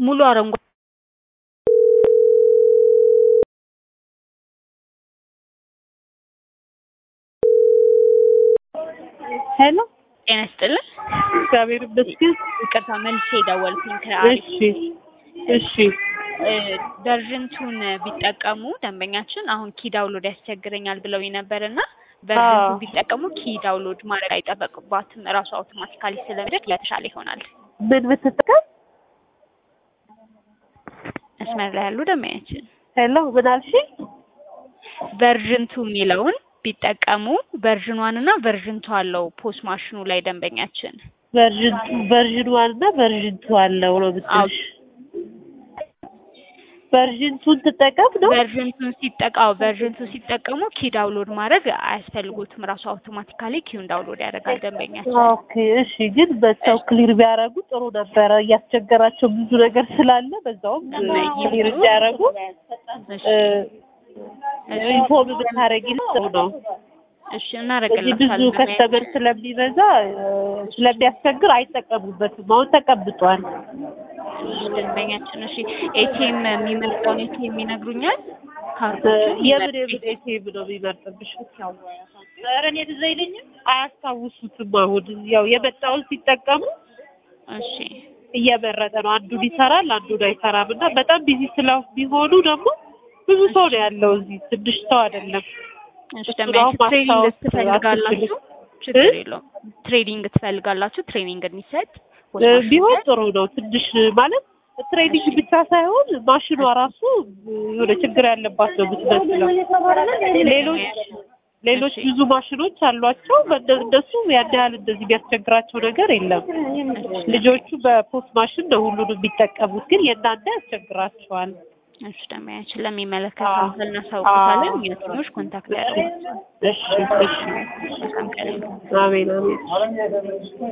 ሙሉ አረንጓዴ ሄሎ ጤና ይስጥልኝ። እግዚአብሔር ይመስገን። ይቅርታ መልሼ ደወልኩኝ እሺ ቨርዥን 2 ቢጠቀሙ ደንበኛችን አሁን ኪ ዳውንሎድ ያስቸግረኛል ብለው ነበርና ቨርዥን 2 ቢጠቀሙ ኪ ዳውንሎድ ማድረግ አይጠበቅባትም ራሱ አውቶማቲካሊ ስለሚደርግ የተሻለ ይሆናል። ምን ብትጠቀም? መስመር ላይ ያሉ ደንበኛችን ሄሎ ምን አልሽ? ቨርዥን 2 የሚለውን ቢጠቀሙ ቨርዥን 1 እና ቨርዥን 2 አለው ፖስ ማሽኑ ላይ ደንበኛችን ቨርዥን 1 እና ቨርዥን 2 አለው ነው ብትልሽ ቨርዥን 2 ተጠቀም ነው። ቨርዥን 2 ሲጠቀሙ ኪ ዳውንሎድ ማድረግ አያስፈልጉትም ራሱ አውቶማቲካሊ ኪውን ዳውንሎድ ያደርጋል ደንበኛችን። ኦኬ እሺ። ግን በሰው ክሊር ቢያደርጉ ጥሩ ነበረ። እያስቸገራቸው ብዙ ነገር ስላለ በዛውም ክሊር ቢያደርጉ ኢንፎርም ብታረጊልኝ ጥሩ ነው። እሺ እናረጋለን። ብዙ ከስተመር ስለሚበዛ ስለሚያስቸግር አይጠቀሙበትም። አሁን ተቀብጧል ደንበኛችን። እሺ ኤቲኤም የሚመርጠውን ኤቲኤም ይነግሩኛል? የምን ኤቲኤም ነው የሚመርጥብሽ? ኧረ እኔ ትዝ አይለኝም። አያስታውሱትም። አሁን ያው የመጣውን ሲጠቀሙ እሺ እየመረጠ ነው። አንዱን ይሰራል አንዱን አይሰራም እና በጣም ቢዚ ስለሚሆኑ ደግሞ ብዙ ሰው ነው ያለው እዚህ ትንሽ ሰው አይደለም። እሺ ደንበኛችን ትሬኒንግ ትፈልጋላችሁ? ችግር የለውም። ትሬኒንግ ትፈልጋላችሁ? ትሬኒንግ እንዲሰጥ ቢሆን ጥሩ ነው። ትንሽ ማለት ትሬኒንግ ብቻ ሳይሆን ማሽኗ ራሱ የሆነ ችግር ያለባት ነው የምትመስለው። ሌሎች ብዙ ማሽኖች አሏቸው። በእነሱ ያን ያህል እንደዚህ የሚያስቸግራቸው ነገር የለም። ልጆቹ በፖስት ማሽን ነው ሁሉንም የሚጠቀሙት፣ ግን የእናንተ ያስቸግራቸዋል። እሺ ደንበኛችን ለሚመለከተው አካል እናሳውቃለን። የትኞች ኮንታክት ያደርጉ። እሺ አሜን።